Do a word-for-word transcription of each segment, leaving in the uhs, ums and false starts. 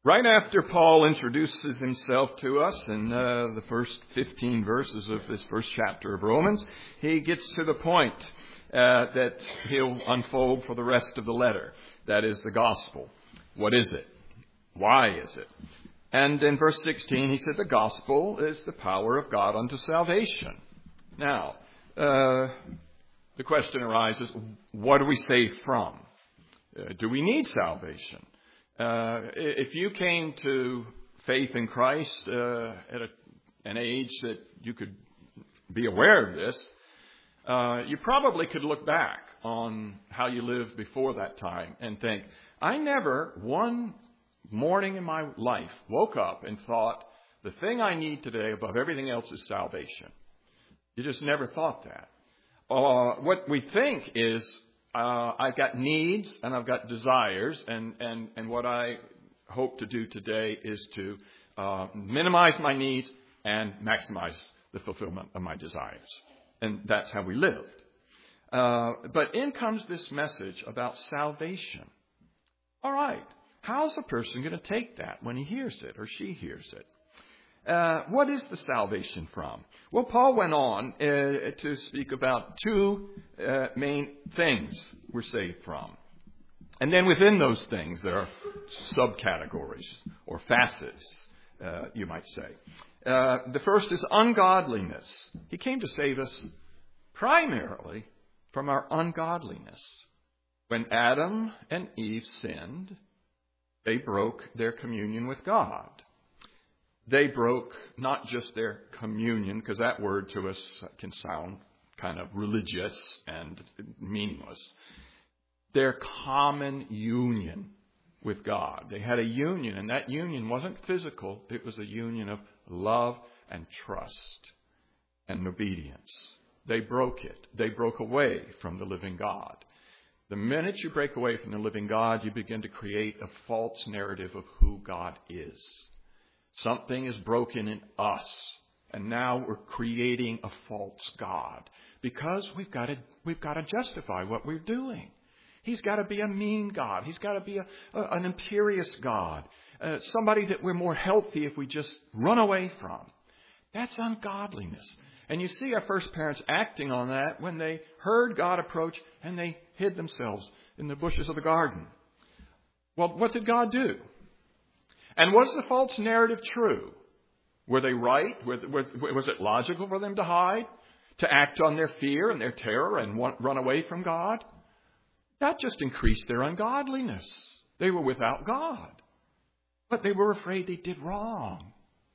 Right after Paul introduces himself to us in uh, the first fifteen verses of this first chapter of Romans, he gets to the point uh, that he'll unfold for the rest of the letter. That is the gospel. What is it? Why is it? And in verse sixteen, he said the gospel is the power of God unto salvation. Now, uh, the question arises, what are we saved from? Uh, do we need salvation? Uh, if you came to faith in Christ uh, at a, an age that you could be aware of this, uh, you probably could look back on how you lived before that time and think, I never one morning in my life woke up and thought, the thing I need today above everything else is salvation. You just never thought that. Uh, what we think is, Uh, I've got needs and I've got desires, and, and, and what I hope to do today is to uh, minimize my needs and maximize the fulfillment of my desires. And that's how we lived. Uh, but in comes this message about salvation. All right, how's a person going to take that when he hears it or she hears it? Uh, what is the salvation from? Well, Paul went on uh, to speak about two uh, main things we're saved from. And then within those things, there are subcategories or facets, uh, you might say. Uh, the first is ungodliness. He came to save us primarily from our ungodliness. When Adam and Eve sinned, they broke their communion with God. They broke not just their communion, because that word to us can sound kind of religious and meaningless. Their common union with God. They had a union, and that union wasn't physical. It was a union of love and trust and obedience. They broke it. They broke away from the living God. The minute you break away from the living God, you begin to create a false narrative of who God is. Something is broken in us, and now we're creating a false God because we've got to we've got to justify what we're doing. He's got to be a mean God. He's got to be a, a, an imperious God, uh, somebody that we're more healthy if we just run away from. That's ungodliness. And you see our first parents acting on that when they heard God approach and they hid themselves in the bushes of the garden. Well, what did God do? And was the false narrative true? Were they right? Was it logical for them to hide? To act on their fear and their terror and run away from God? That just increased their ungodliness. They were without God. But they were afraid they did wrong.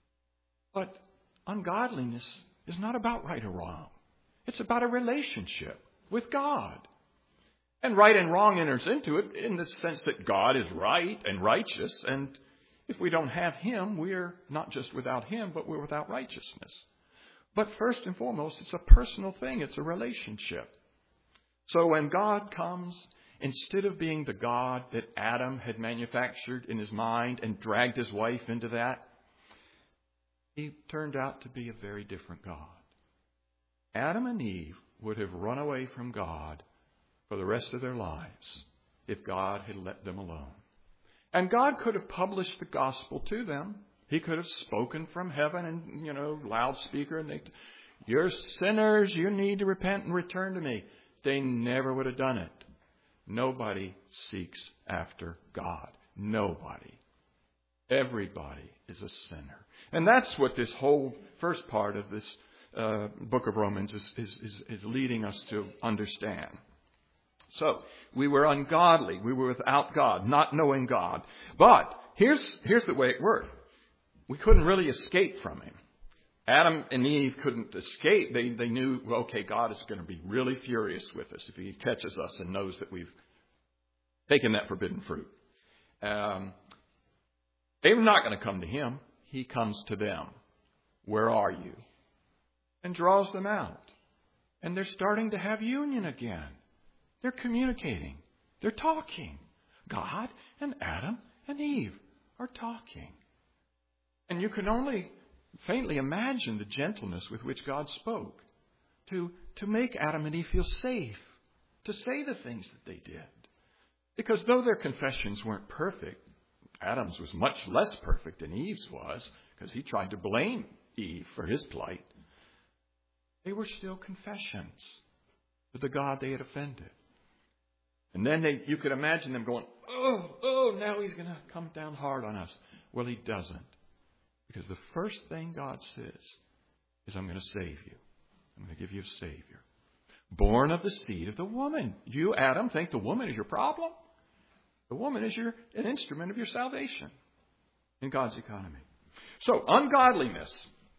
But ungodliness is not about right or wrong. It's about a relationship with God. And right and wrong enters into it in the sense that God is right and righteous, and if we don't have Him, we're not just without Him, but we're without righteousness. But first and foremost, it's a personal thing. It's a relationship. So when God comes, instead of being the God that Adam had manufactured in his mind and dragged his wife into that, He turned out to be a very different God. Adam and Eve would have run away from God for the rest of their lives if God had let them alone. And God could have published the gospel to them. He could have spoken from heaven and, you know, loudspeaker, and they, you're sinners, you need to repent and return to me. They never would have done it. Nobody seeks after God. Nobody. Everybody is a sinner. And that's what this whole first part of this uh, book of Romans is, is, is, is leading us to understand. So, we were ungodly. We were without God, not knowing God. But here's, here's the way it worked. We couldn't really escape from Him. Adam and Eve couldn't escape. They, they knew, well, okay, God is going to be really furious with us if He catches us and knows that we've taken that forbidden fruit. Um, they were not going to come to Him. He comes to them. Where are you? And draws them out. And they're starting to have union again. They're communicating. They're talking. God and Adam and Eve are talking. And you can only faintly imagine the gentleness with which God spoke to, to make Adam and Eve feel safe, to say the things that they did. Because though their confessions weren't perfect, Adam's was much less perfect than Eve's was, because he tried to blame Eve for his plight. They were still confessions to the God they had offended. And then they, you could imagine them going, oh, oh, now he's going to come down hard on us. Well, he doesn't. Because the first thing God says is, I'm going to save you. I'm going to give you a Savior. Born of the seed of the woman. You, Adam, think the woman is your problem? The woman is your an instrument of your salvation in God's economy. So, ungodliness.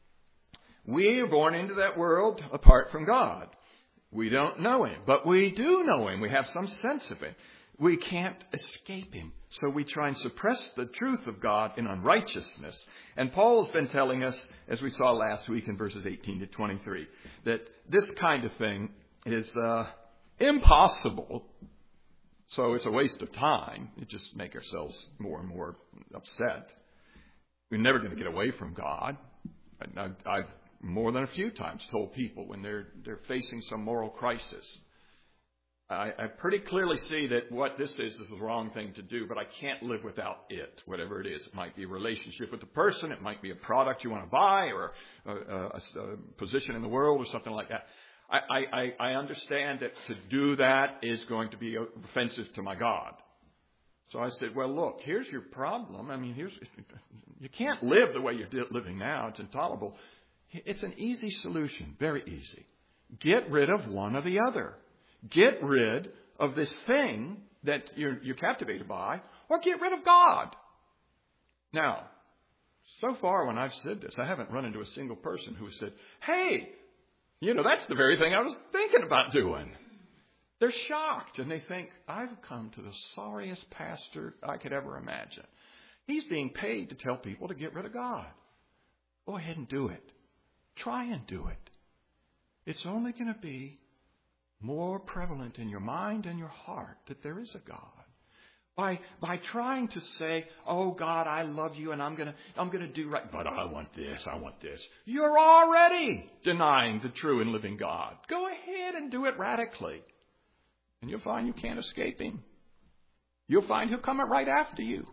We are born into that world apart from God. We don't know Him, but we do know Him. We have some sense of it. We can't escape Him. So we try and suppress the truth of God in unrighteousness. And Paul has been telling us, as we saw last week in verses eighteen to twenty-three, that this kind of thing is uh, impossible. So it's a waste of time. It just make ourselves more and more upset. We're never going to get away from God. I, I've more than a few times told people when they're they're facing some moral crisis, I, I pretty clearly see that what this is is the wrong thing to do, but I can't live without it, whatever it is. It might be a relationship with a person. It might be a product you want to buy, or a, a, a position in the world or something like that. I, I, I understand that to do that is going to be offensive to my God. So I said, well, look, here's your problem. I mean, here's you can't live the way you're living now. It's intolerable. It's an easy solution, very easy. Get rid of one or the other. Get rid of this thing that you're, you're captivated by, or get rid of God. Now, so far when I've said this, I haven't run into a single person who said, hey, you know, that's the very thing I was thinking about doing. They're shocked, and they think, I've come to the sorriest pastor I could ever imagine. He's being paid to tell people to get rid of God. Go ahead and do it. Try and do it. It's only going to be more prevalent in your mind and your heart that there is a God. By by trying to say, oh God, I love you and I'm gonna I'm gonna do right, but I want this, I want this. You're already denying the true and living God. Go ahead and do it radically. And you'll find you can't escape Him. You'll find He'll come right after you.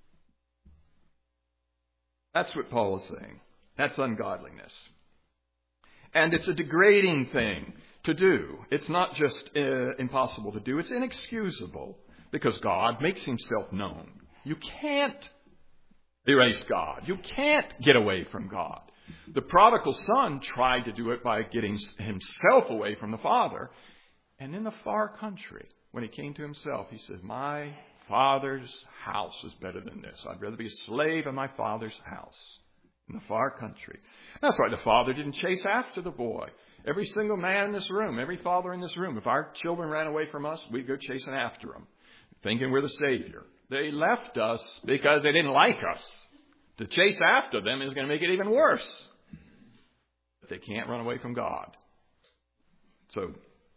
That's what Paul is saying. That's ungodliness. And it's a degrading thing to do. It's not just uh, impossible to do. It's inexcusable because God makes Himself known. You can't erase God. You can't get away from God. The prodigal son tried to do it by getting himself away from the Father. And in the far country, when he came to himself, he said, my Father's house is better than this. I'd rather be a slave in my Father's house. In the far country. That's why the father didn't chase after the boy. Every single man in this room, every father in this room, if our children ran away from us, we'd go chasing after them, thinking we're the Savior. They left us because they didn't like us. To chase after them is going to make it even worse. But they can't run away from God. So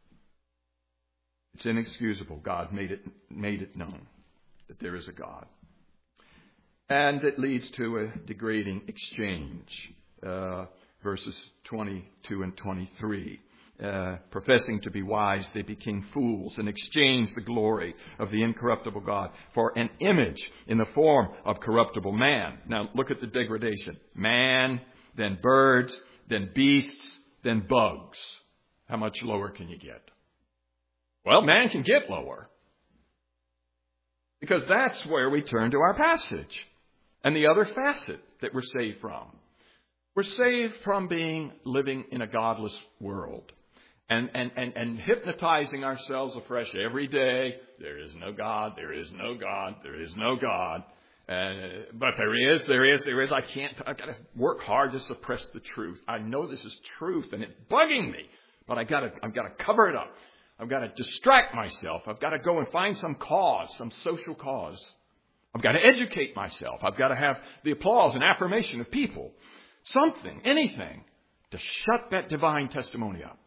it's inexcusable. God made it made it known that there is a God. And it leads to a degrading exchange. Uh, verses twenty-two and twenty-three. Uh, professing to be wise, they became fools and exchanged the glory of the incorruptible God for an image in the form of corruptible man. Now look at the degradation. Man, then birds, then beasts, then bugs. How much lower can you get? Well, man can get lower. Because that's where we turn to our passage. And the other facet that we're saved from. We're saved from being living in a godless world. And, and, and, and hypnotizing ourselves afresh every day. There is no God, there is no God, there is no God. Uh, but there is, there is, there is. I can't, I've got to work hard to suppress the truth. I know this is truth and it's bugging me. But I gotta, I've got to cover it up. I've got to distract myself. I've got to go and find some cause, some social cause. I've got to educate myself. I've got to have the applause and affirmation of people. Something, anything, to shut that divine testimony up.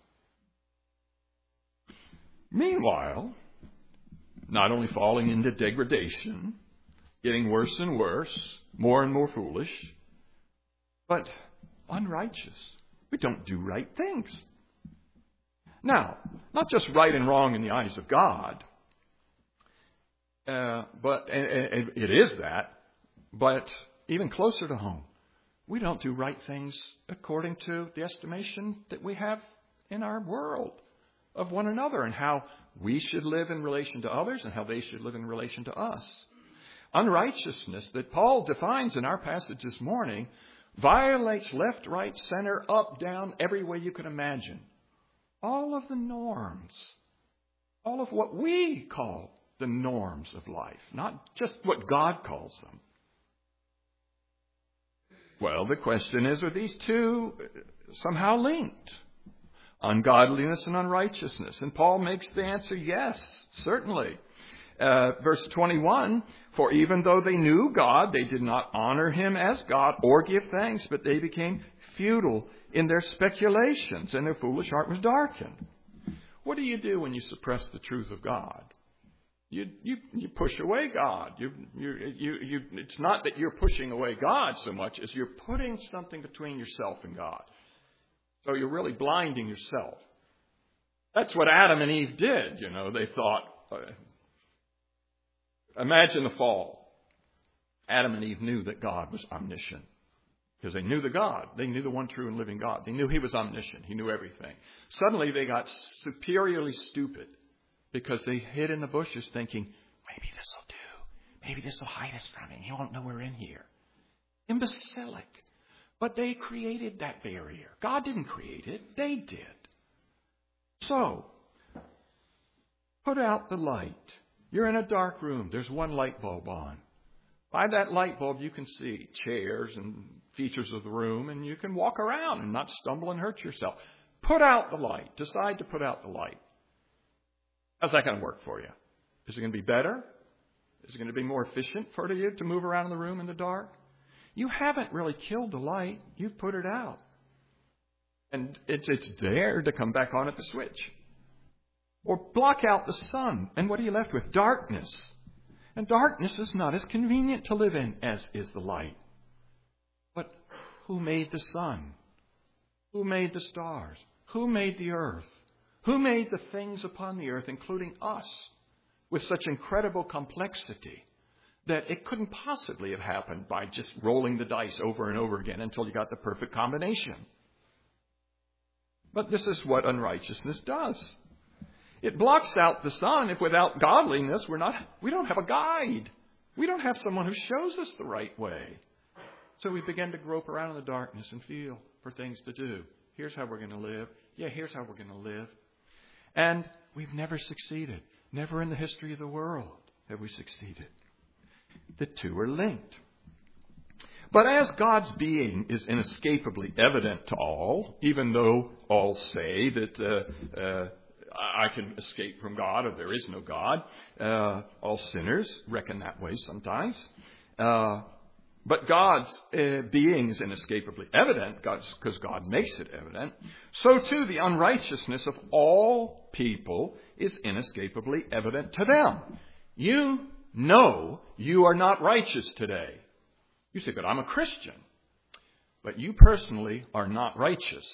Meanwhile, not only falling into degradation, getting worse and worse, more and more foolish, but unrighteous. We don't do right things. Now, not just right and wrong in the eyes of God, Uh, but and, and it is that, But even closer to home, we don't do right things according to the estimation that we have in our world of one another and how we should live in relation to others and how they should live in relation to us. Unrighteousness that Paul defines in our passage this morning violates left, right, center, up, down, every way you can imagine. All of the norms, all of what we call the norms of life, not just what God calls them. Well, the question is, are these two somehow linked? Ungodliness and unrighteousness. And Paul makes the answer yes, certainly. Uh, verse twenty-one, for even though they knew God, they did not honor him as God or give thanks, but they became futile in their speculations, and their foolish heart was darkened. What do you do when you suppress the truth of God? You you you push away God. You you you you. It's not that you're pushing away God so much as you're putting something between yourself and God. So you're really blinding yourself. That's what Adam and Eve did. You know, they thought. Uh, imagine the fall. Adam and Eve knew that God was omniscient because they knew the God. They knew the one true and living God. They knew he was omniscient. He knew everything. Suddenly they got superiorly stupid because they hid in the bushes thinking, maybe this will do. Maybe this will hide us from him. He won't know we're in here. Imbecilic. But they created that barrier. God didn't create it. They did. So, put out the light. You're in a dark room. There's one light bulb on. By that light bulb, you can see chairs and features of the room, and you can walk around and not stumble and hurt yourself. Put out the light. Decide to put out the light. How's that going to work for you? Is it going to be better? Is it going to be more efficient for you to move around in the room in the dark? You haven't really killed the light. You've put it out. And it's, it's there to come back on at the switch. Or block out the sun. And what are you left with? Darkness. And darkness is not as convenient to live in as is the light. But who made the sun? Who made the stars? Who made the earth? Who made the things upon the earth, including us, with such incredible complexity that it couldn't possibly have happened by just rolling the dice over and over again until you got the perfect combination? But this is what unrighteousness does. It blocks out the sun. If without godliness, we're not, we don't have a guide. We don't have someone who shows us the right way. So we begin to grope around in the darkness and feel for things to do. Here's how we're going to live. Yeah, here's how we're going to live. And we've never succeeded. Never in the history of the world have we succeeded. The two are linked. But as God's being is inescapably evident to all, even though all say that uh, uh, I can escape from God or there is no God, uh, all sinners reckon that way sometimes. Uh, but God's uh, being is inescapably evident because God makes it evident. So too the unrighteousness of all people is inescapably evident to them. You know you are not righteous today. You say, but I'm a Christian. But you personally are not righteous.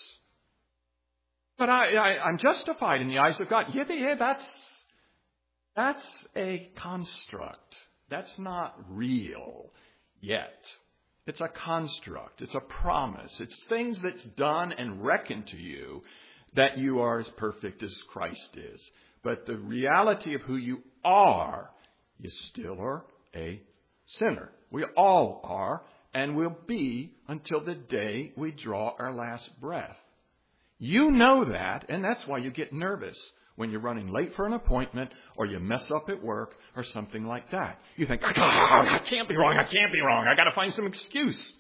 But I, I, I'm justified in the eyes of God. Yeah, yeah, that's, that's a construct. That's not real yet. It's a construct. It's a promise. It's things that's done and reckoned to you that you are as perfect as Christ is. But the reality of who you are, you still are a sinner. We all are and will be until the day we draw our last breath. You know that, and that's why you get nervous when you're running late for an appointment or you mess up at work or something like that. You think, oh, I can't be wrong, I can't be wrong. I got to find some excuse.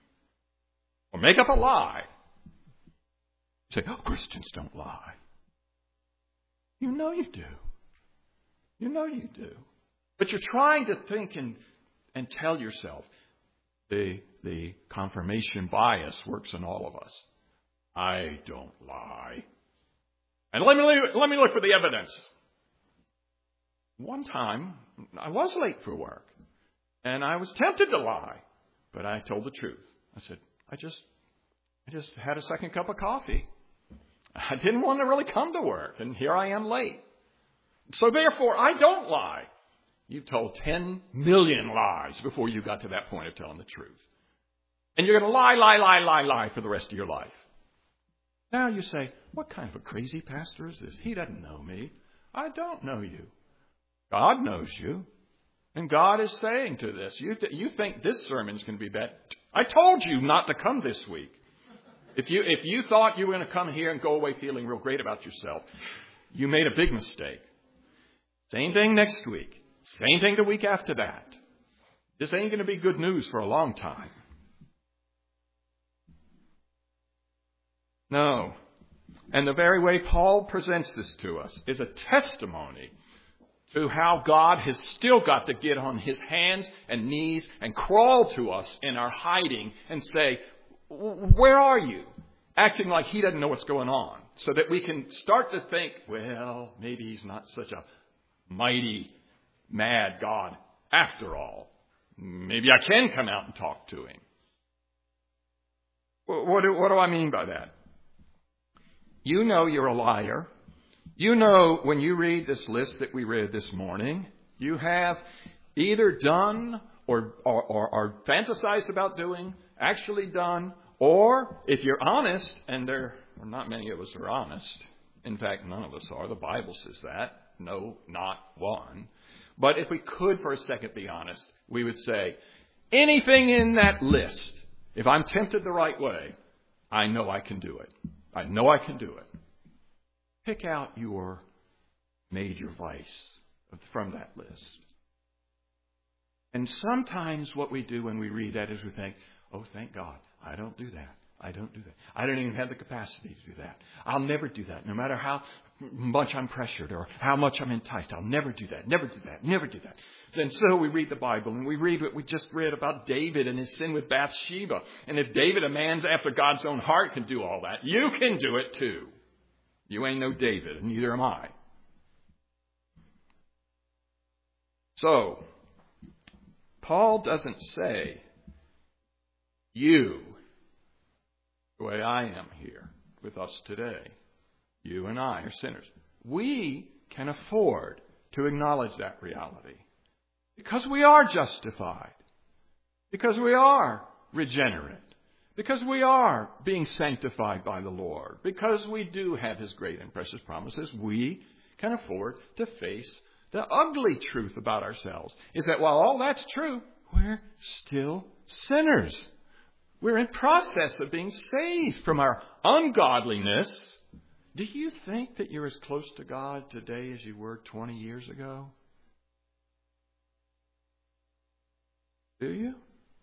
Or make up a lie. Say, oh, Christians don't lie. You know you do. You know you do. But you're trying to think and, and tell yourself the, the confirmation bias works in all of us. I don't lie. And let me, let me look for the evidence. One time, I was late for work. And I was tempted to lie. But I told the truth. I said, I just, I just had a second cup of coffee. I didn't want to really come to work. And here I am late. So therefore, I don't lie. You've told ten million lies before you got to that point of telling the truth. And you're going to lie, lie, lie, lie, lie for the rest of your life. Now you say, what kind of a crazy pastor is this? He doesn't know me. I don't know you. God knows you. And God is saying to this, you, th- you think this sermon's going to be bad. I told you not to come this week. If you, if you thought you were going to come here and go away feeling real great about yourself, you made a big mistake. Same thing next week. Same thing the week after that. This ain't going to be good news for a long time. No. And the very way Paul presents this to us is a testimony to how God has still got to get on his hands and knees and crawl to us in our hiding and say, where are you? Acting like he doesn't know what's going on. So that we can start to think, well, maybe he's not such a mighty, mad God after all. Maybe I can come out and talk to him. What do, what do I mean by that? You know you're a liar. You know when you read this list that we read this morning, you have either done or, or, or, or fantasized about doing, actually done, or if you're honest, and there are not many of us are honest. In fact, none of us are. The Bible says that. No, not one. But if we could for a second be honest, we would say, anything in that list, if I'm tempted the right way, I know I can do it. I know I can do it. Pick out your major vice from that list. And sometimes what we do when we read that is we think, oh, thank God, I don't do that. I don't do that. I don't even have the capacity to do that. I'll never do that. No matter how much I'm pressured or how much I'm enticed, I'll never do that. Never do that. Never do that. And so we read the Bible and we read what we just read about David and his sin with Bathsheba. And if David, a man after God's own heart, can do all that, you can do it too. You ain't no David, and neither am I. So, Paul doesn't say, you, the way I am here with us today, you and I are sinners. We can afford to acknowledge that reality because we are justified, because we are regenerate, because we are being sanctified by the Lord, because we do have His great and precious promises. We can afford to face the ugly truth about ourselves, is that while all that's true, we're still sinners. We're in process of being saved from our ungodliness. Do you think that you're as close to God today as you were twenty years ago? Do you?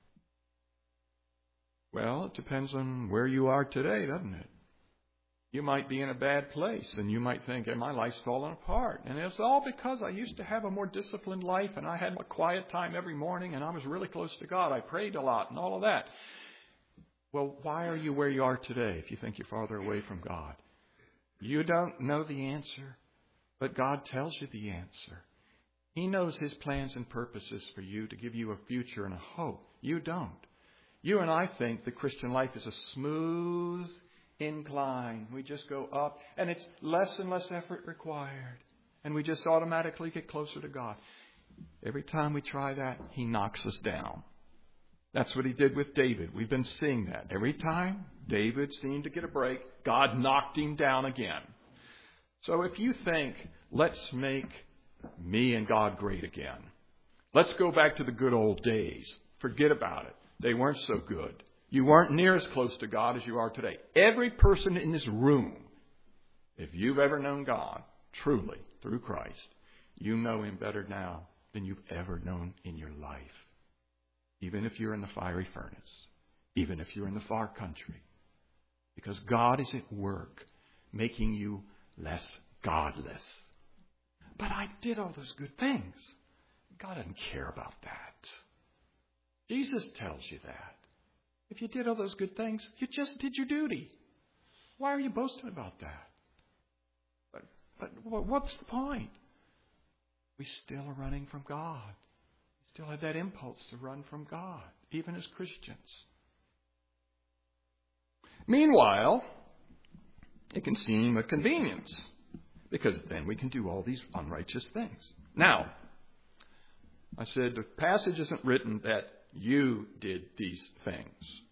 Well, it depends on where you are today, doesn't it? You might be in a bad place and you might think, hey, my life's fallen apart. And it's all because I used to have a more disciplined life and I had a quiet time every morning and I was really close to God. I prayed a lot and all of that. Well, why are you where you are today if you think you're farther away from God? You don't know the answer, but God tells you the answer. He knows His plans and purposes for you to give you a future and a hope. You don't. You and I think the Christian life is a smooth incline. We just go up, and it's less and less effort required. And we just automatically get closer to God. Every time we try that, He knocks us down. That's what He did with David. We've been seeing that. Every time David seemed to get a break, God knocked him down again. So if you think, let's make me and God great again. Let's go back to the good old days. Forget about it. They weren't so good. You weren't near as close to God as you are today. Every person in this room, if you've ever known God, truly, through Christ, you know Him better now than you've ever known in your life. Even if you're in the fiery furnace. Even if you're in the far country. Because God is at work making you less godless. But I did all those good things. God doesn't care about that. Jesus tells you that. If you did all those good things, you just did your duty. Why are you boasting about that? But, but what's the point? We still are running from God. We still have that impulse to run from God, even as Christians. Meanwhile, it can seem a convenience, because then we can do all these unrighteous things. Now, I said, the passage isn't written that you did these things,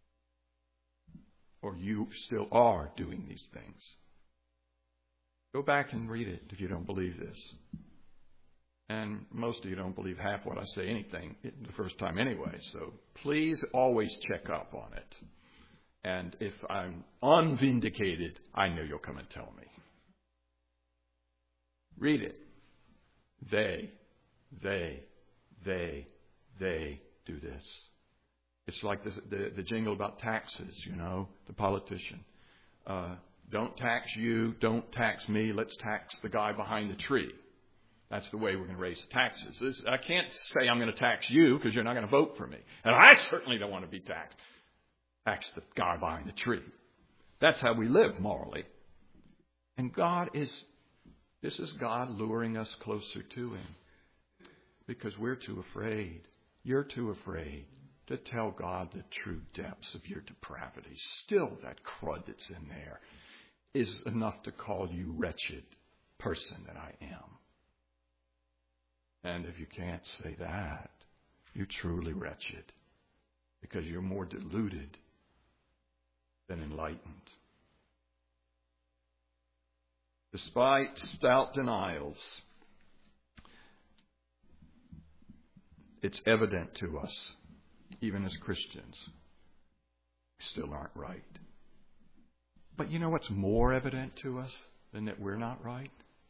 or you still are doing these things. Go back and read it if you don't believe this. And most of you don't believe half what I say anything the first time anyway. So please always check up on it. And if I'm unvindicated, I know you'll come and tell me. Read it. They, they, they, they do this. It's like this, the, the jingle about taxes, you know, the politician. Uh, don't tax you, don't tax me, let's tax the guy behind the tree. That's the way we're going to raise taxes. This, I can't say I'm going to tax you because you're not going to vote for me. And I certainly don't want to be taxed. Tax the guy behind the tree. That's how we live morally. And God is, this is God luring us closer to Him. Because we're too afraid. You're too afraid to tell God the true depths of your depravity. Still, that crud that's in there is enough to call you wretched person that I am. And if you can't say that, you're truly wretched. Because you're more deluded than enlightened. Despite stout denials, it's evident to us, even as Christians, we still aren't right. But you know what's more evident to us than that we're not right?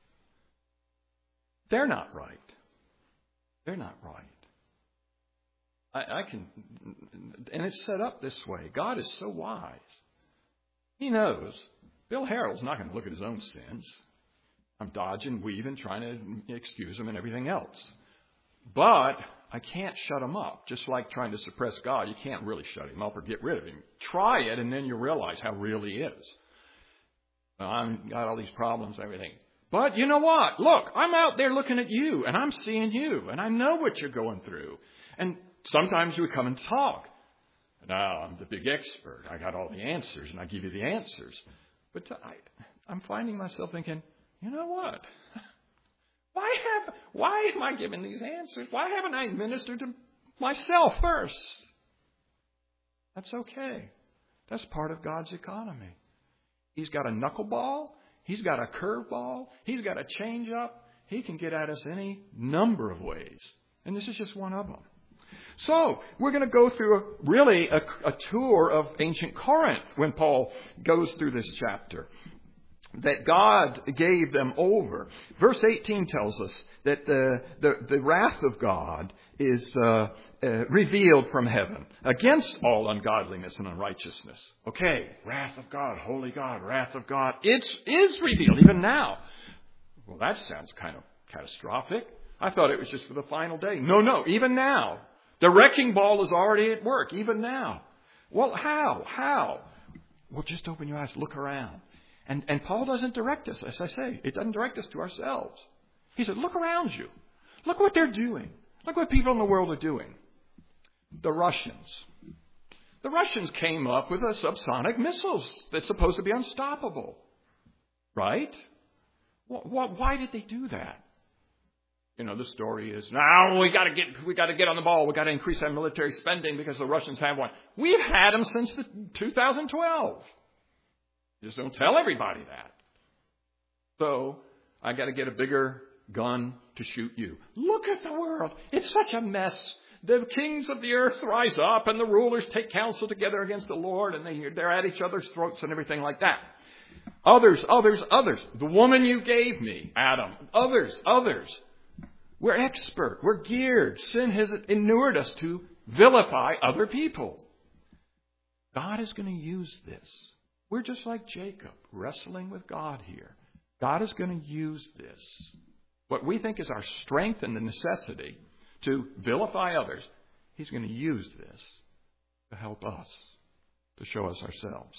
They're not right. They're not right. I, I can, and it's set up this way. God is so wise. He knows Bill Harrell's not going to look at his own sins. I'm dodging, weaving, trying to excuse him and everything else. But I can't shut him up. Just like trying to suppress God, you can't really shut him up or get rid of him. Try it, and then you realize how real he is. I've got all these problems, everything. But you know what? Look, I'm out there looking at you, and I'm seeing you, and I know what you're going through. And sometimes we come and talk. Now, I'm the big expert. I got all the answers, and I give you the answers. But I, I'm finding myself thinking, you know what? Why have? Why am I giving these answers? Why haven't I ministered to myself first? That's okay. That's part of God's economy. He's got a knuckleball. He's got a curveball. He's got a changeup. He can get at us any number of ways. And this is just one of them. So, we're going to go through a, really a, a tour of ancient Corinth when Paul goes through this chapter. That God gave them over. Verse eighteen tells us that the, the, the wrath of God is uh, uh, revealed from heaven against all ungodliness and unrighteousness. Okay, wrath of God, holy God, wrath of God. It is revealed even now. Well, that sounds kind of catastrophic. I thought it was just for the final day. No, no, even now. The wrecking ball is already at work, even now. Well, how? How? Well, just open your eyes, look around. And, and Paul doesn't direct us, as I say. It doesn't direct us to ourselves. He said, look around you. Look what they're doing. Look what people in the world are doing. The Russians. The Russians came up with a subsonic missiles that's supposed to be unstoppable. Right? Well, why did they do that? You know, the story is, now we got to get we got to get on the ball. We got to increase our military spending because the Russians have one. We've had them since the two thousand twelve. Just don't tell everybody that. So, I got to get a bigger gun to shoot you. Look at the world. It's such a mess. The kings of the earth rise up and the rulers take counsel together against the Lord and they, they're at each other's throats and everything like that. Others, others, others. The woman you gave me, Adam. Others, others. We're expert. We're geared. Sin has inured us to vilify other people. God is going to use this. We're just like Jacob, wrestling with God here. God is going to use this. What we think is our strength and the necessity to vilify others, He's going to use this to help us, to show us ourselves.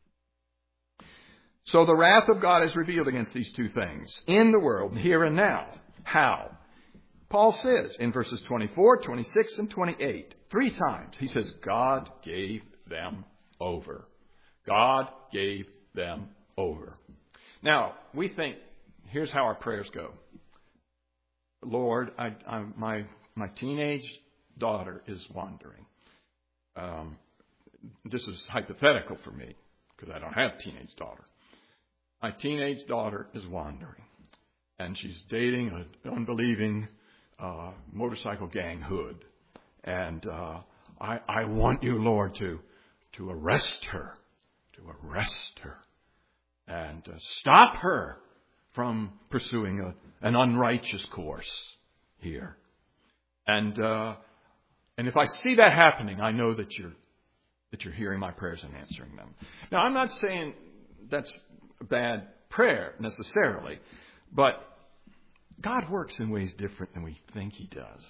So the wrath of God is revealed against these two things in the world, here and now. How? Paul says in verses twenty-four, twenty-six, and twenty-eight, three times, he says, God gave them over. God gave them over. Now, we think, here's how our prayers go. Lord, I, I, my my teenage daughter is wandering. Um, this is hypothetical for me because I don't have a teenage daughter. My teenage daughter is wandering, and she's dating an unbelieving uh, motorcycle gang hood. And uh, I, I want you, Lord, to to arrest her, to arrest her, and uh, stop her from pursuing a, an unrighteous course here. And uh, and if I see that happening, I know that you're that you're hearing my prayers and answering them. Now, I'm not saying that's a bad prayer necessarily, but God works in ways different than we think He does.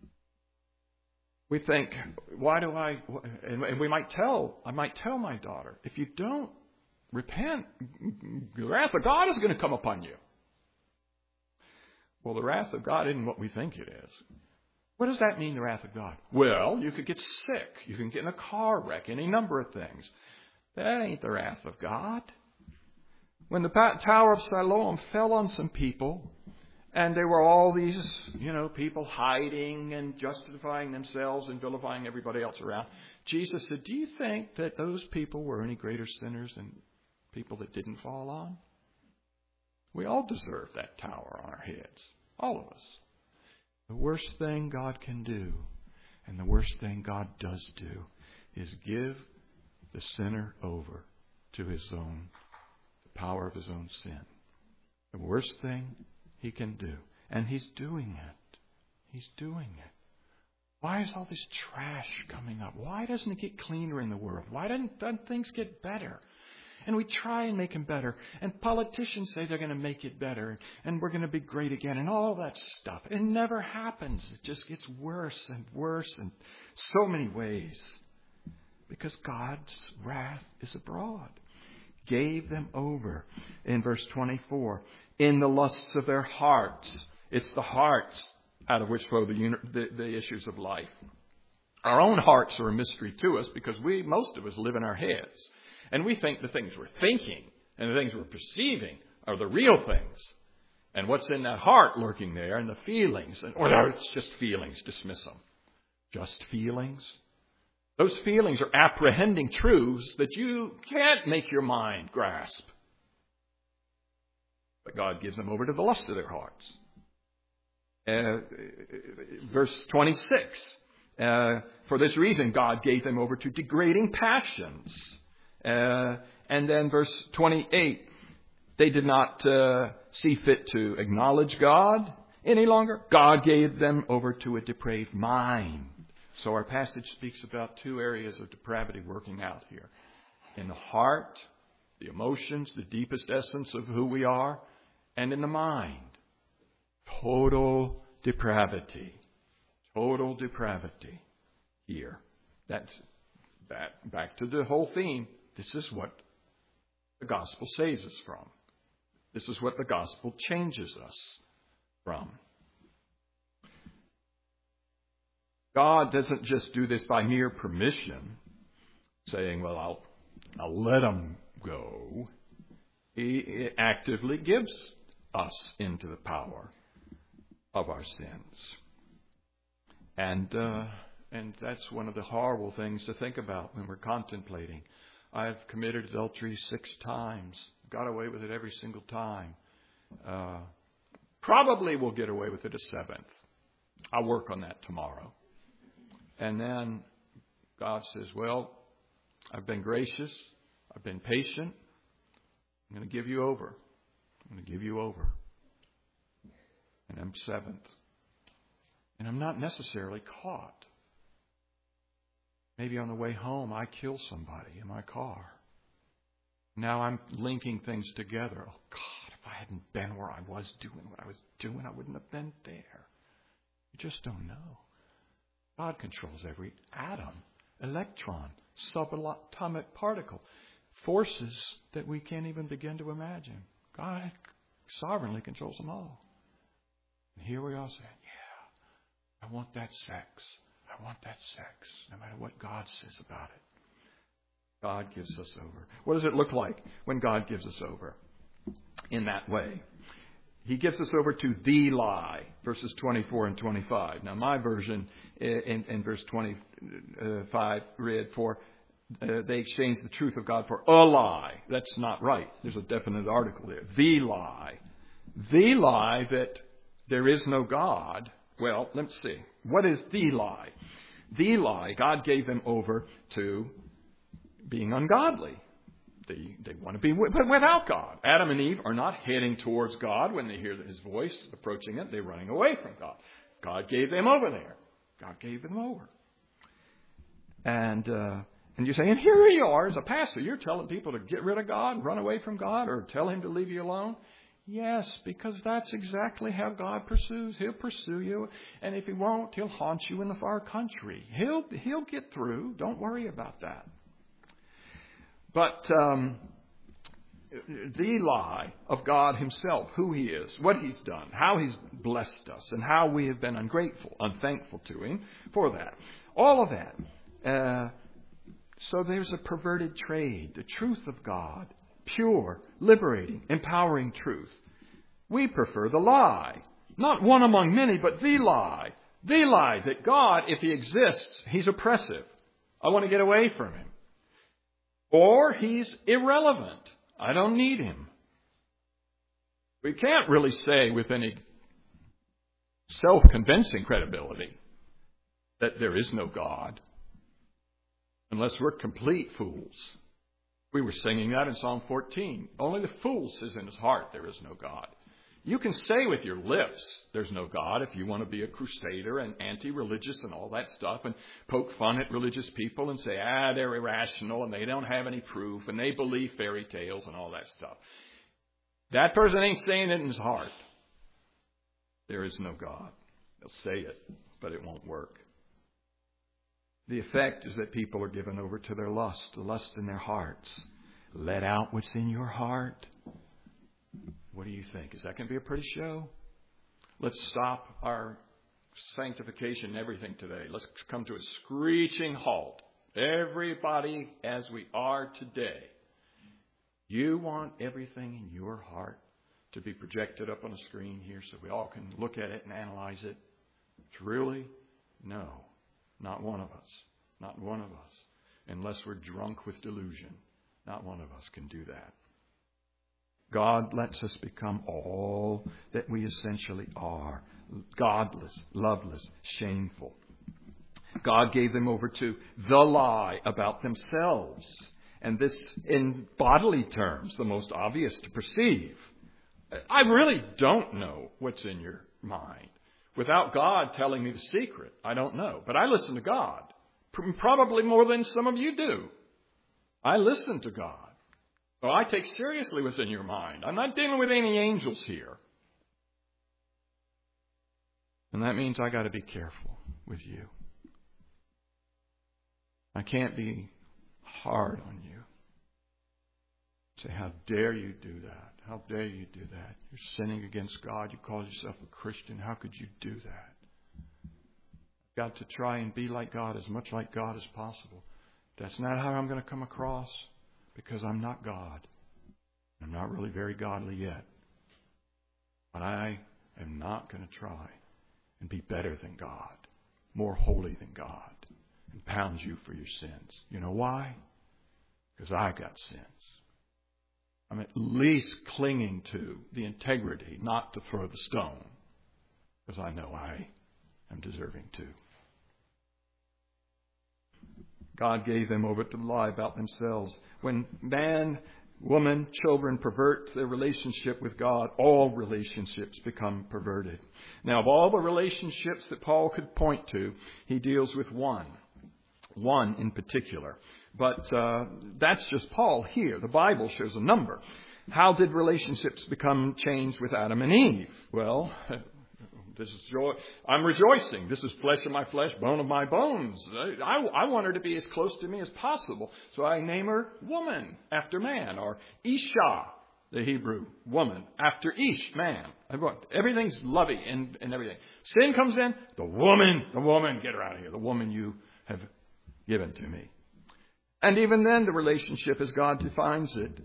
We think, why do I, and we might tell, I might tell my daughter, if you don't repent, the wrath of God is going to come upon you. Well, the wrath of God isn't what we think it is. What does that mean, the wrath of God? Well, you could get sick. You can get in a car wreck, any number of things. That ain't the wrath of God. When the Tower of Siloam fell on some people, and there were all these, you know, people hiding and justifying themselves and vilifying everybody else around, Jesus said, do you think that those people were any greater sinners than people that didn't fall on? We all deserve that tower on our heads. All of us. The worst thing God can do, and the worst thing God does do, is give the sinner over to his own, the power of his own sin. The worst thing He can do. And He's doing it. He's doing it. Why is all this trash coming up? Why doesn't it get cleaner in the world? Why doesn't, doesn't things get better? And we try and make them better. And politicians say they're going to make it better. And we're going to be great again. And all that stuff. It never happens. It just gets worse and worse in so many ways. Because God's wrath is abroad. Gave them over. In verse twenty-four. In the lusts of their hearts. It's the hearts out of which flow the, the, the issues of life. Our own hearts are a mystery to us because we, most of us, live in our heads. And we think the things we're thinking and the things we're perceiving are the real things. And what's in that heart lurking there and the feelings, and, or it's just feelings, dismiss them. Just feelings. Those feelings are apprehending truths that you can't make your mind grasp. But God gives them over to the lust of their hearts. Uh, verse twenty-six. Uh, for this reason, God gave them over to degrading passions. Uh, and then verse twenty-eight. They did not uh, see fit to acknowledge God any longer. God gave them over to a depraved mind. So our passage speaks about two areas of depravity working out here. In the heart, the emotions, the deepest essence of who we are, and in the mind. Total depravity. Total depravity here. That's that. Back to the whole theme. This is what the gospel saves us from. This is what the gospel changes us from. God doesn't just do this by mere permission, saying, well, I'll, I'll let them go. He actively gives us into the power of our sins. And uh, and that's one of the horrible things to think about when we're contemplating. I've committed adultery six times. Got away with it every single time. Uh, probably will get away with it a seventh. I'll work on that tomorrow. And then God says, well, I've been gracious. I've been patient. I'm going to give you over. I'm going to give you over. And I'm seventh. And I'm not necessarily caught. Maybe on the way home, I kill somebody in my car. Now I'm linking things together. Oh, God, if I hadn't been where I was doing what I was doing, I wouldn't have been there. You just don't know. God controls every atom, electron, subatomic particle, forces that we can't even begin to imagine. God sovereignly controls them all. And here we all say, yeah, I want that sex. I want that sex, no matter what God says about it. God gives us over. What does it look like when God gives us over in that way? he gets us over to the lie, verses twenty-four and twenty-five. Now, my version in, in verse twenty-five read, for uh, they exchanged the truth of God for a lie. That's not right. There's a definite article there. The lie. The lie that there is no God. Well, let's see. What is the lie? The lie, God gave them over to being ungodly. They, they want to be but without God. Adam and Eve are not heading towards God when they hear His voice approaching it. They're running away from God. God gave them over there. God gave them over. And uh, and you say, and here you are as a pastor. You're telling people to get rid of God, run away from God, or tell Him to leave you alone? Yes, because that's exactly how God pursues. He'll pursue you. And if He won't, He'll haunt you in the far country. He'll, he'll get through. Don't worry about that. But um, the lie of God Himself, who He is, what He's done, how He's blessed us, and how we have been ungrateful, unthankful to Him for that. All of that. Uh, so there's a perverted trade, the truth of God, pure, liberating, empowering truth. We prefer the lie. Not one among many, but the lie. The lie that God, if He exists, He's oppressive. I want to get away from Him. Or He's irrelevant. I don't need Him. We can't really say with any self-convincing credibility that there is no God unless we're complete fools. We were singing that in Psalm fourteen. Only the fool says in his heart there is no God. You can say with your lips there's no God if you want to be a crusader and anti-religious and all that stuff and poke fun at religious people and say, ah, they're irrational and they don't have any proof and they believe fairy tales and all that stuff. That person ain't saying it in his heart. There is no God. They'll say it, but it won't work. The effect is that people are given over to their lust, the lust in their hearts. Let out what's in your heart. What do you think? Is that going to be a pretty show? Let's stop our sanctification and everything today. Let's come to a screeching halt. Everybody as we are today. You want everything in your heart to be projected up on a screen here so we all can look at it and analyze it? Truly? No. Not one of us. Not one of us. Unless we're drunk with delusion. Not one of us can do that. God lets us become all that we essentially are. Godless, loveless, shameful. God gave them over to the lie about themselves. And this, in bodily terms, the most obvious to perceive. I really don't know what's in your mind. Without God telling me the secret, I don't know. But I listen to God. Probably more than some of you do. I listen to God. So I take seriously what's in your mind. I'm not dealing with any angels here. And that means I got to be careful with you. I can't be hard on you. Say, how dare you do that? How dare you do that? You're sinning against God. You call yourself a Christian. How could you do that? I've got to try and be like God, as much like God as possible. That's not how I'm going to come across, because I'm not God. I'm not really very godly yet. But I am not going to try and be better than God, more holy than God, and pound you for your sins. You know why? Because I got sins. I'm at least clinging to the integrity, not to throw the stone, because I know I am deserving too. God gave them over to lie about themselves. When man, woman, children pervert their relationship with God, all relationships become perverted. Now, of all the relationships that Paul could point to, he deals with one. One in particular. But uh, that's just Paul here. The Bible shows a number. How did relationships become changed with Adam and Eve? Well, this is joy. I'm rejoicing. This is flesh of my flesh, bone of my bones. I, I want her to be as close to me as possible. So I name her woman after man, or Isha, the Hebrew woman, after Ish, man. Everything's lovey and, and everything. Sin comes in, the woman, the woman, get her out of here. The woman you have given to me. And even then, the relationship as God defines it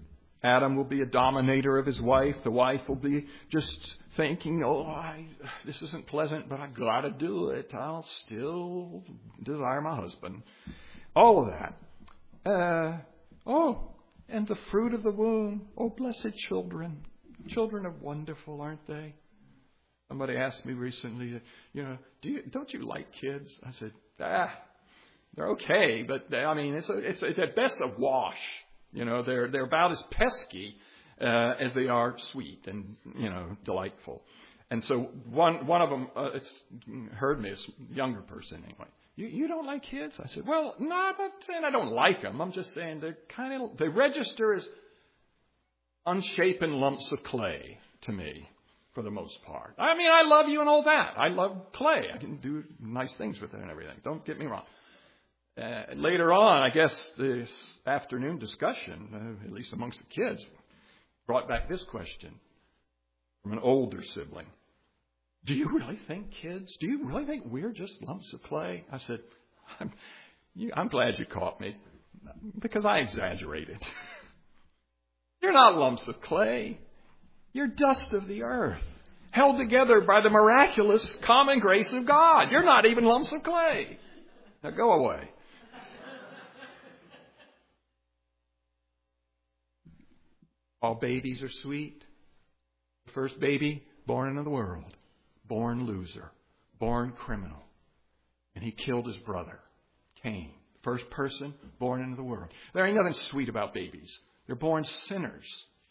Adam will be a dominator of his wife. The wife will be just thinking, oh, I, this isn't pleasant, but I've got to do it. I'll still desire my husband. All of that. Uh, oh, and the fruit of the womb. Oh, blessed children. Children are wonderful, aren't they? Somebody asked me recently, you know, do you, don't you like kids? I said, ah, they're okay, but they, I mean, it's a, it's, it's at best a wash. You know, they're they're about as pesky uh, as they are sweet and, you know, delightful. And so one one of them uh, it's heard me, this younger person anyway. You you don't like kids? I said, well, no, I'm not saying I don't like them. I'm just saying they're kind of they register as unshapen lumps of clay to me for the most part. I mean, I love you and all that. I love clay. I can do nice things with it and everything. Don't get me wrong. Uh, later on, I guess this afternoon discussion, uh, at least amongst the kids, brought back this question from an older sibling. Do you really think, kids, do you really think we're just lumps of clay? I said, I'm, you, I'm glad you caught me, because I exaggerated. You're not lumps of clay. You're dust of the earth, held together by the miraculous common grace of God. You're not even lumps of clay. Now go away. All babies are sweet. The first baby born into the world, born loser, born criminal. And he killed his brother, Cain. First person born into the world. There ain't nothing sweet about babies. They're born sinners.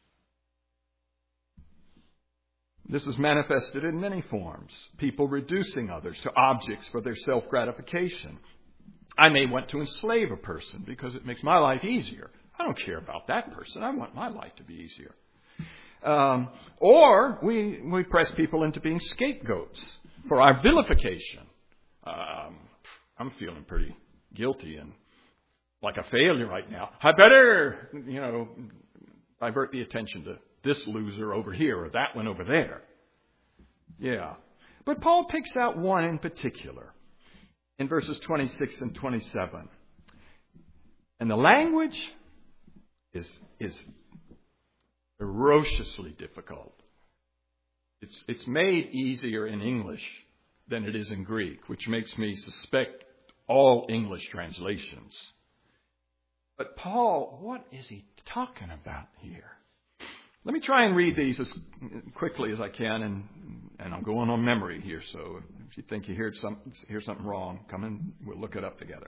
This is manifested in many forms. People reducing others to objects for their self-gratification. I may want to enslave a person because it makes my life easier. I don't care about that person. I want my life to be easier. Um, or we we press people into being scapegoats for our vilification. Um, I'm feeling pretty guilty and like a failure right now. I better, you know, divert the attention to this loser over here or that one over there. Yeah. But Paul picks out one in particular in verses twenty-six and twenty-seven. And the language is is ferociously difficult. It's it's made easier in English than it is in Greek, which makes me suspect all English translations. But Paul, what is he talking about here? Let me try and read these as quickly as I can, and and I'm going on memory here. So if you think you heard some hear something wrong, come in. We'll look it up together.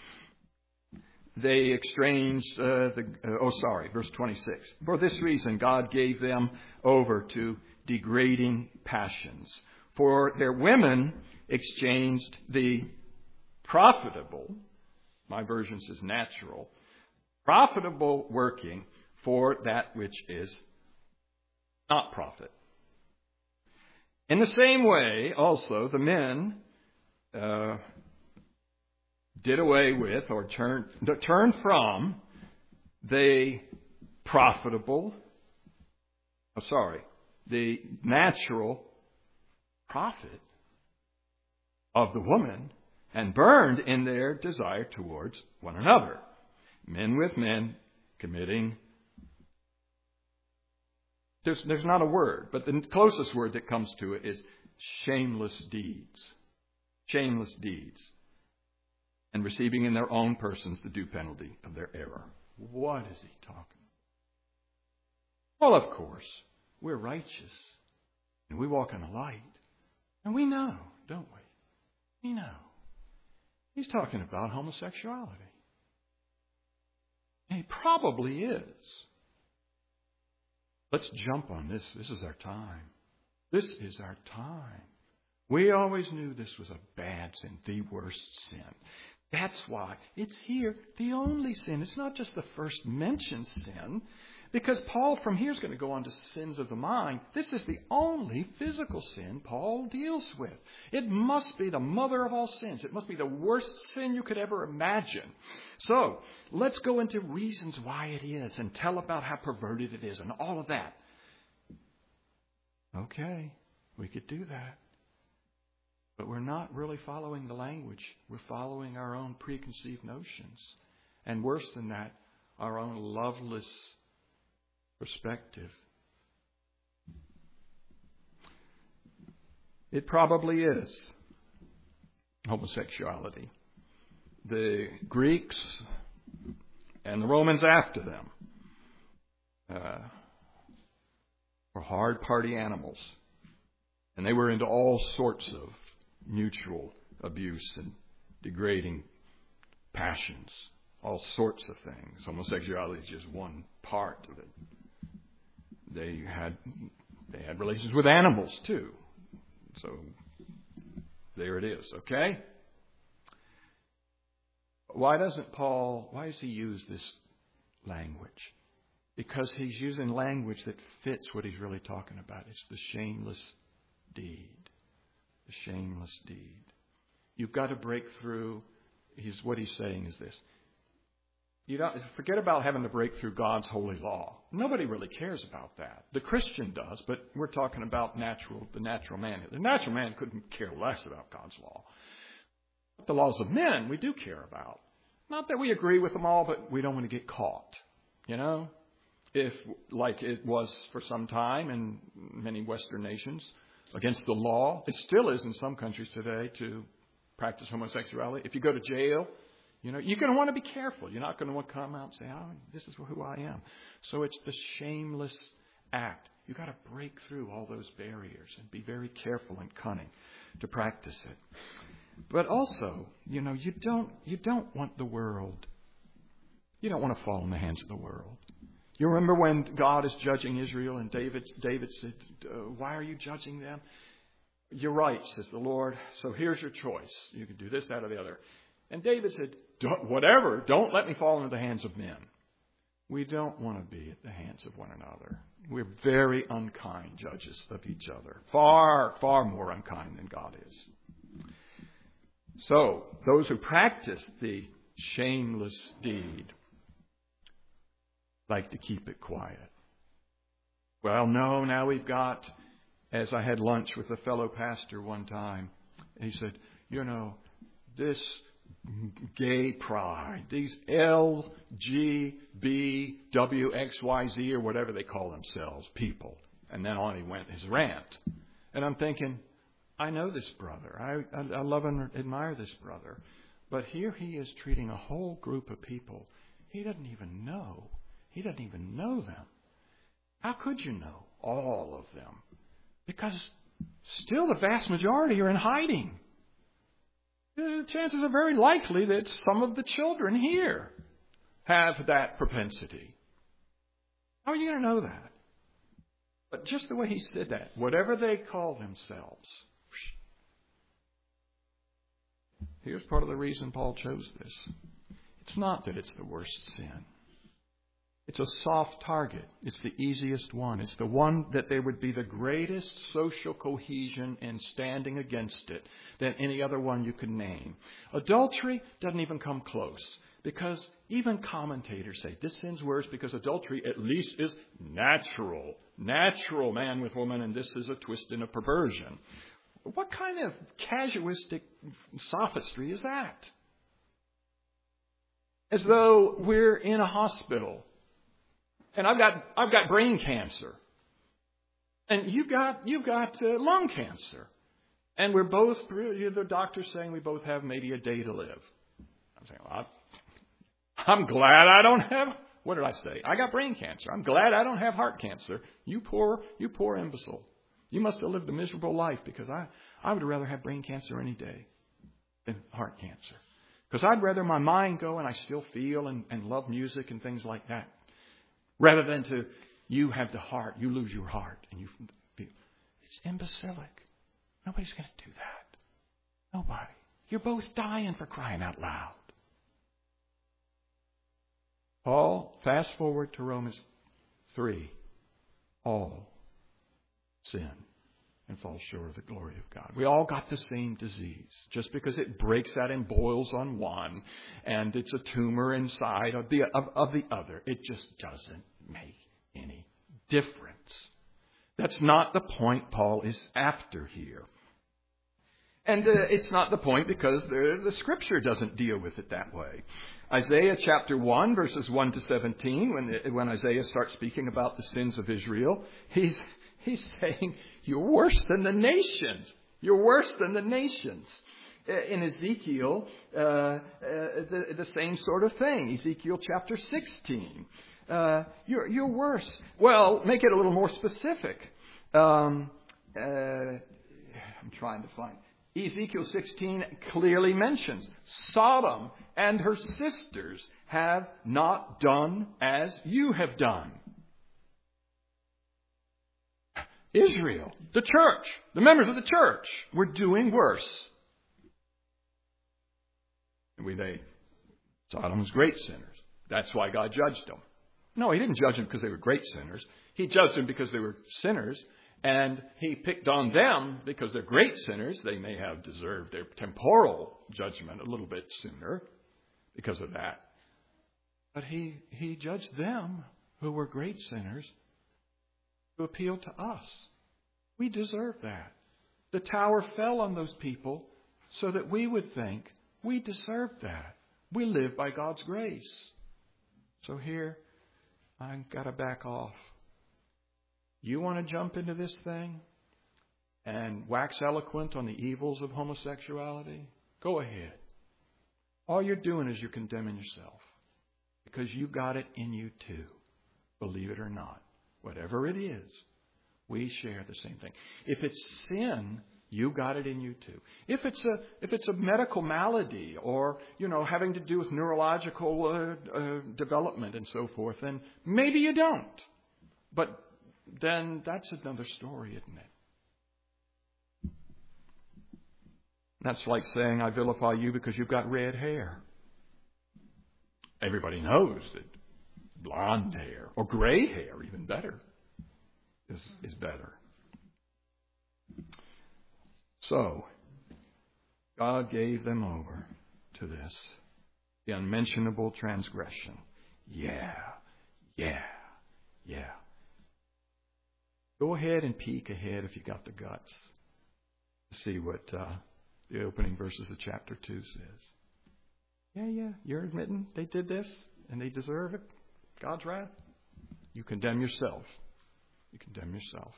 They exchanged, uh, the, uh, oh, sorry, verse twenty-six. For this reason, God gave them over to degrading passions. For their women exchanged the profitable, my version says natural, profitable working for that which is not profit. In the same way, also, the men uh, did away with or turned turned from the profitable, oh, sorry, the natural profit of the woman and burned in their desire towards one another. Men with men committing. There's, there's not a word, but the closest word that comes to it is shameless deeds. Shameless deeds. And receiving in their own persons the due penalty of their error. What is he talking about? Well, of course, we're righteous. And we walk in the light. And we know, don't we? We know. He's talking about homosexuality. And he probably is. Let's jump on this. This is our time. This is our time. We always knew this was a bad sin, the worst sin. That's why it's here, the only sin. It's not just the first mentioned sin, because Paul from here is going to go on to sins of the mind. This is the only physical sin Paul deals with. It must be the mother of all sins. It must be the worst sin you could ever imagine. So let's go into reasons why it is and tell about how perverted it is and all of that. Okay, we could do that. But we're not really following the language. We're following our own preconceived notions. And worse than that, our own loveless perspective. It probably is homosexuality. The Greeks and the Romans after them uh, were hard party animals. And they were into all sorts of mutual abuse and degrading passions, all sorts of things. Homosexuality is just one part of it. They had they had relations with animals too. So there it is, okay? Why doesn't Paul, why does he use this language? Because he's using language that fits what he's really talking about. It's the shameless deed. The shameless deed. You've got to break through. He's, what he's saying is this. You don't forget about having to break through God's holy law. Nobody really cares about that. The Christian does, but we're talking about natural, the natural man. The natural man couldn't care less about God's law. But the laws of men we do care about. Not that we agree with them all, but we don't want to get caught. You know? If, like it was for some time in many Western nations, against the law, it still is in some countries today to practice homosexuality. If you go to jail, you know, you're going to want to be careful. You're not going to want to come out and say, oh, this is who I am. So it's the shameless act. You've got to break through all those barriers and be very careful and cunning to practice it. But also, you know, you don't you don't want the world. You don't want to fall in the hands of the world. You remember when God is judging Israel and David, David said, why are you judging them? You're right, says the Lord. So here's your choice. You can do this, that, or the other. And David said, don't, whatever, don't let me fall into the hands of men. We don't want to be at the hands of one another. We're very unkind judges of each other. Far, far more unkind than God is. So, those who practice the shameless deed like to keep it quiet. Well, no, now we've got, as I had lunch with a fellow pastor one time, he said, you know, this gay pride, these L G B W X Y Z or whatever they call themselves, people. And then on he went, his rant. And I'm thinking, I know this brother. I, I, I love and admire this brother. But here he is treating a whole group of people he doesn't even know. He doesn't even know them. How could you know all of them? Because still the vast majority are in hiding. The chances are very likely that some of the children here have that propensity. How are you going to know that? But just the way he said that, whatever they call themselves. Here's part of the reason Paul chose this. It's not that it's the worst sin. It's a soft target. It's the easiest one. It's the one that there would be the greatest social cohesion in standing against it than any other one you could name. Adultery doesn't even come close because even commentators say this sin's worse because adultery at least is natural. Natural man with woman, and this is a twist and a perversion. What kind of casuistic sophistry is that? As though we're in a hospital. And I've got I've got brain cancer, and you've got you've got uh, lung cancer, and we're both the doctor's saying we both have maybe a day to live. I'm saying, well, I'm glad I don't have. What did I say? I got brain cancer. I'm glad I don't have heart cancer. You poor you poor imbecile. You must have lived a miserable life because I I would rather have brain cancer any day than heart cancer because I'd rather my mind go and I still feel and, and love music and things like that. Rather than to, you have the heart, you lose your heart. And you feel, it's imbecilic. Nobody's going to do that. Nobody. You're both dying for crying out loud. Paul, fast forward to Romans three. All sin and fall short of the glory of God. We all got the same disease. Just because it breaks out and boils on one and it's a tumor inside of the, of, of the other, it just doesn't make any difference. That's not the point Paul is after here. And uh, it's not the point because the, the Scripture doesn't deal with it that way. Isaiah chapter one, verses one to seventeen, when, when Isaiah starts speaking about the sins of Israel, he's, he's saying, you're worse than the nations. You're worse than the nations. In Ezekiel, uh, uh, the, the same sort of thing. Ezekiel chapter sixteen. Uh, you're, you're worse. Well, make it a little more specific. Um, uh, I'm trying to find. Ezekiel sixteen clearly mentions Sodom and her sisters have not done as you have done. Israel, the church, the members of the church, were doing worse. We they Sodom was great sinners. That's why God judged them. No, he didn't judge them because they were great sinners. He judged them because they were sinners. And he picked on them because they're great sinners. They may have deserved their temporal judgment a little bit sooner because of that. But he, he judged them, who were great sinners, to appeal to us. We deserve that. The tower fell on those people so that we would think we deserve that. We live by God's grace. So here, I've got to back off. You want to jump into this thing and wax eloquent on the evils of homosexuality? Go ahead. All you're doing is you're condemning yourself because you got it in you too. Believe it or not. Whatever it is, we share the same thing. If it's sin, you got it in you too. If it's a if it's a medical malady or, you know, having to do with neurological uh, uh, development and so forth, then maybe you don't. But then that's another story, isn't it? That's like saying, I vilify you because you've got red hair. Everybody knows that blonde hair, or gray hair, even better, is, is better. So, God gave them over to this, the unmentionable transgression. Yeah, yeah, yeah. Go ahead and peek ahead if you got the guts to see what uh, the opening verses of chapter two says. Yeah, yeah, you're admitting they did this and they deserve it. God's wrath. You condemn yourself. You condemn yourself.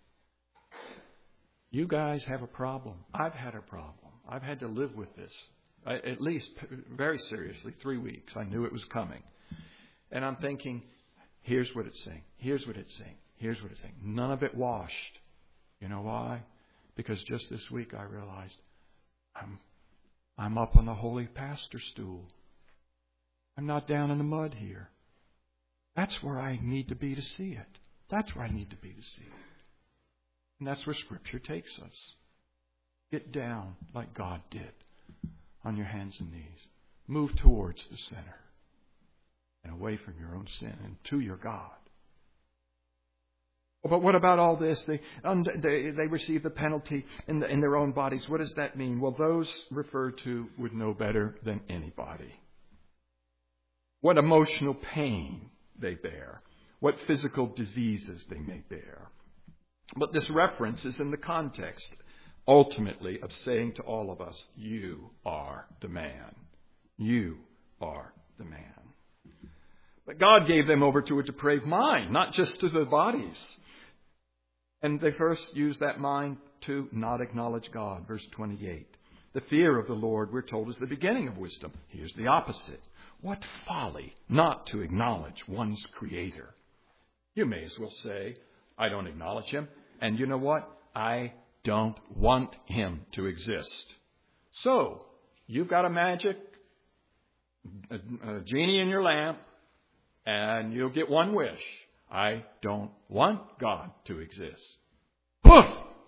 You guys have a problem. I've had a problem. I've had to live with this, I, at least very seriously, three weeks. I knew it was coming. And I'm thinking, here's what it's saying. Here's what it's saying. Here's what it's saying. None of it washed. You know why? Because just this week I realized I'm, I'm up on the holy pastor stool. I'm not down in the mud here. That's where I need to be to see it. That's where I need to be to see it. And that's where Scripture takes us. Get down like God did on your hands and knees. Move towards the center and away from your own sin and to your God. But what about all this? They they, they receive the penalty in, the, in their own bodies. What does that mean? Well, those referred to would know better than anybody. What emotional pain they bear. What physical diseases they may bear. But this reference is in the context, ultimately, of saying to all of us, you are the man. You are the man. But God gave them over to a depraved mind, not just to their bodies. And they first used that mind to not acknowledge God. Verse twenty-eight. The fear of the Lord, we're told, is the beginning of wisdom. Here's the opposite. What folly not to acknowledge one's Creator. You may as well say, I don't acknowledge Him. And you know what? I don't want Him to exist. So, you've got a magic, a, a genie in your lamp, and you'll get one wish. I don't want God to exist. Poof!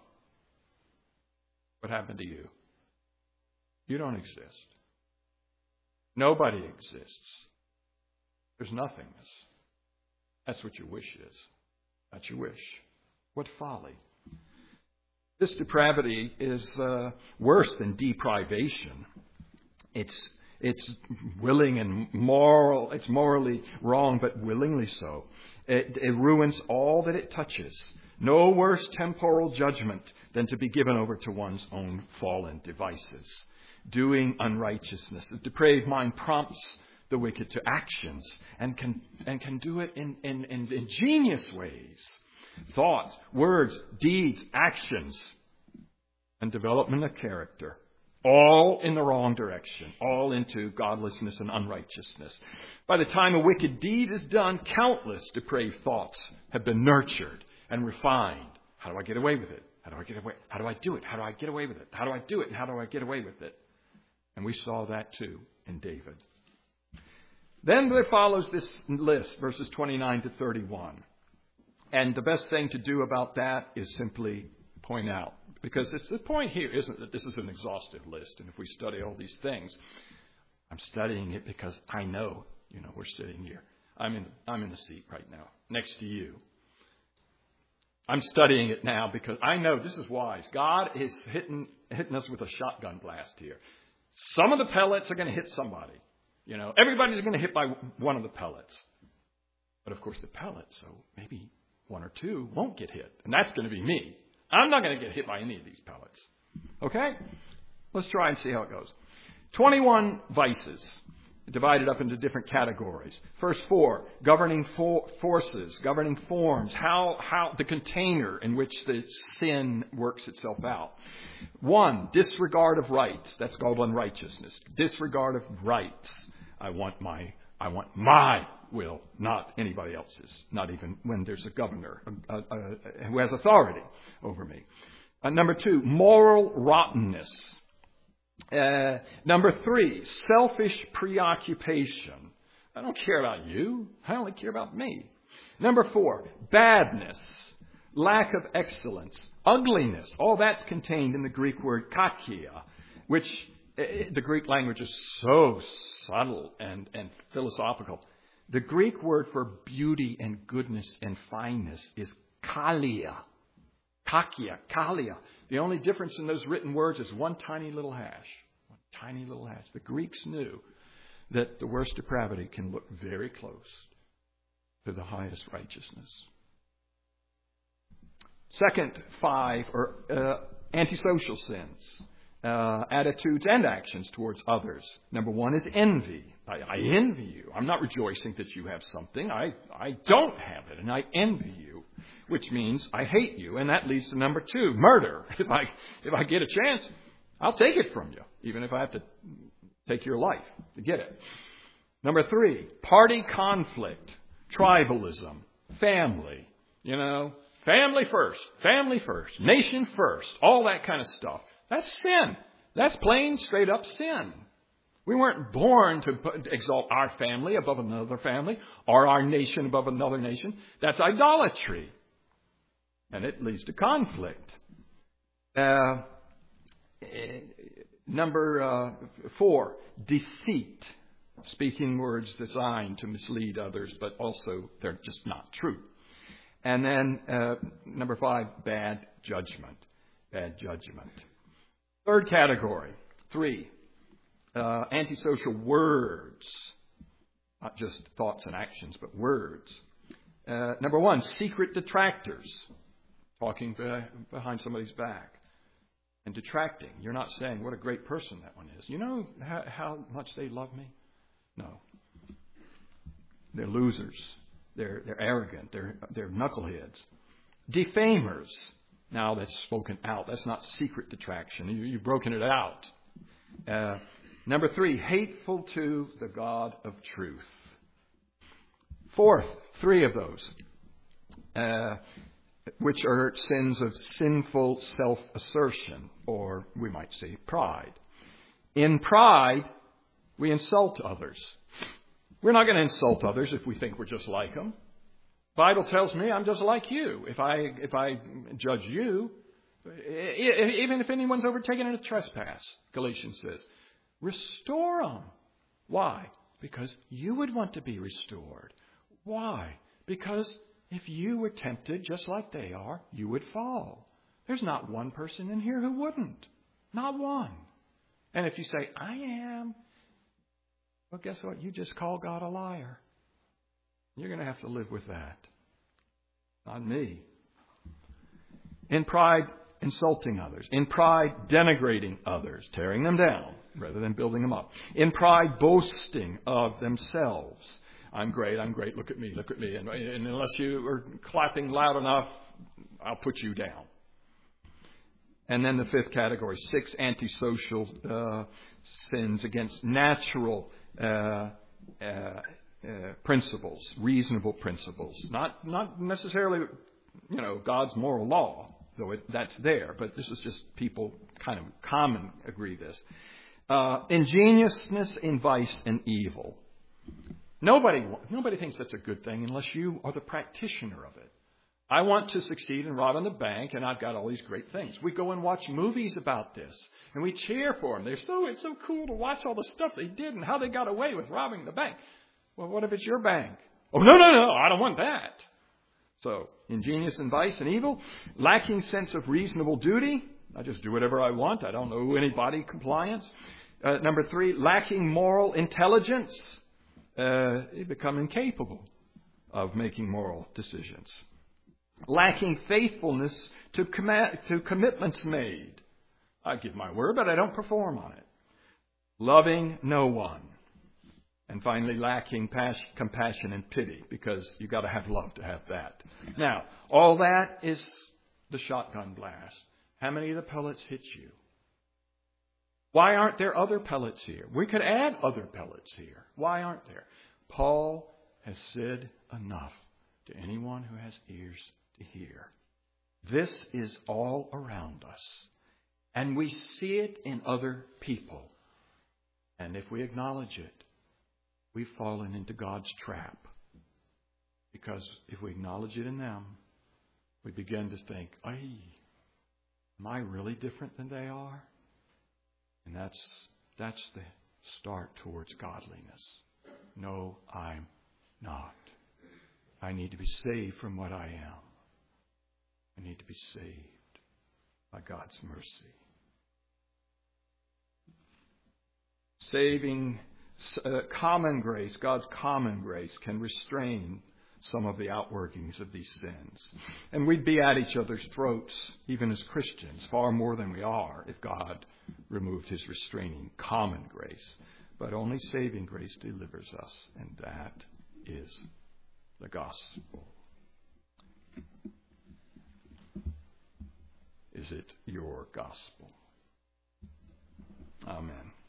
What happened to you? You don't exist. Nobody exists. There's nothingness. That's what your wish is. That's your wish. What folly. This depravity is uh, worse than deprivation. It's it's willing and moral. It's morally wrong, but willingly so. It, it ruins all that it touches. No worse temporal judgment than to be given over to one's own fallen devices. Doing unrighteousness. A depraved mind prompts the wicked to actions and can and can do it in, in, in ingenious ways. Thoughts, words, deeds, actions, and development of character. All in the wrong direction. All into godlessness and unrighteousness. By the time a wicked deed is done, countless depraved thoughts have been nurtured and refined. How do I get away with it? How do I get away? How do I do it? How do I get away with it? How do I do it? And how do I get away with it? And we saw that too in David. Then there follows this list, verses twenty-nine to thirty-one. And the best thing to do about that is simply point out. Because it's the point here isn't that this is an exhaustive list. And if we study all these things, I'm studying it because I know, you know, we're sitting here. I'm in, I'm in the seat right now, next to you. I'm studying it now because I know this is wise. God is hitting, hitting us with a shotgun blast here. Some of the pellets are going to hit somebody. You know, everybody's going to hit by one of the pellets. But of course the pellets, so maybe one or two won't get hit. And that's going to be me. I'm not going to get hit by any of these pellets. Okay? Let's try and see how it goes. twenty-one vices, divided up into different categories. First four, governing for- forces, governing forms, how, how the container in which the sin works itself out. One, disregard of rights. That's called unrighteousness. Disregard of rights. I want my, I want my will, not anybody else's. Not even when there's a governor uh, uh, uh, who has authority over me. Uh, number two, moral rottenness. Uh, number three, selfish preoccupation. I don't care about you. I only care about me. Number four, badness, lack of excellence, ugliness. All that's contained in the Greek word kakia, which uh, the Greek language is so subtle and, and philosophical. The Greek word for beauty and goodness and fineness is kalia. Kakia, kalia. The only difference in those written words is one tiny little hash. One tiny little hash. The Greeks knew that the worst depravity can look very close to the highest righteousness. Second five are uh, antisocial sins. Uh, attitudes and actions towards others. Number one is envy. I, I envy you. I'm not rejoicing that you have something. I, I don't have it, and I envy you, which means I hate you. And that leads to number two, murder. If I if I get a chance, I'll take it from you, even if I have to take your life to get it. Number three, party conflict, tribalism, family. You know, family first, family first, nation first, all that kind of stuff. That's sin. That's plain, straight up sin. We weren't born to exalt our family above another family or our nation above another nation. That's idolatry. And it leads to conflict. Uh, number uh, four, deceit. Speaking words designed to mislead others, but also they're just not true. And then uh, number five, bad judgment. Bad judgment. Third category, three, uh, antisocial words, not just thoughts and actions, but words. Uh, number one, secret detractors, talking behind somebody's back and detracting. You're not saying what a great person that one is. You know how, how much they love me? No. They're losers. They're, they're arrogant. They're, they're knuckleheads. Defamers. Now that's spoken out. That's not secret detraction. You, you've broken it out. Uh, number three, hateful to the God of truth. Fourth, three of those, uh, which are sins of sinful self-assertion, or we might say pride. In pride, we insult others. We're not going to insult others if we think we're just like them. Bible tells me I'm just like you. If I if I judge you, even if anyone's overtaken in a trespass, Galatians says, restore them. Why? Because you would want to be restored. Why? Because if you were tempted just like they are, you would fall. There's not one person in here who wouldn't. Not one. And if you say, I am, well, guess what? You just call God a liar. You're going to have to live with that. Not me. In pride, insulting others. In pride, denigrating others, tearing them down rather than building them up. In pride, boasting of themselves. I'm great, I'm great, look at me, look at me. And, and unless you are clapping loud enough, I'll put you down. And then the fifth category, six antisocial uh, sins against natural uh, uh, uh, principles, reasonable principles. Not not necessarily, you know, God's moral law, though it, that's there. But this is just people kind of common agree this. Uh, ingenuousness in vice and evil. Nobody nobody thinks that's a good thing unless you are the practitioner of it. I want to succeed in robbing the bank, and I've got all these great things. We go and watch movies about this, and we cheer for them. They're so it's so cool to watch all the stuff they did and how they got away with robbing the bank. Well, what if it's your bank? Oh, no, no, no, I don't want that. So, ingenious in vice and evil, lacking sense of reasonable duty. I just do whatever I want. I don't owe anybody compliance. Uh, number three, lacking moral intelligence. Uh, you become incapable of making moral decisions. Lacking faithfulness to, com- to commitments made. I give my word, but I don't perform on it. Loving no one. And finally, lacking pas- compassion and pity, because you've got to have love to have that. Now, all that is the shotgun blast. How many of the pellets hit you? Why aren't there other pellets here? We could add other pellets here. Why aren't there? Paul has said enough to anyone who has ears to hear. This is all around us. And we see it in other people. And if we acknowledge it, we've fallen into God's trap. Because if we acknowledge it in them, we begin to think, ay, am I really different than they are? And that's that's the start towards godliness. No, I'm not. I need to be saved from what I am. I need to be saved by God's mercy. Saving uh, common grace, God's common grace, can restrain some of the outworkings of these sins. And we'd be at each other's throats, even as Christians, far more than we are if God removed his restraining common grace. But only saving grace delivers us, and that is the gospel. Is it your gospel? Amen.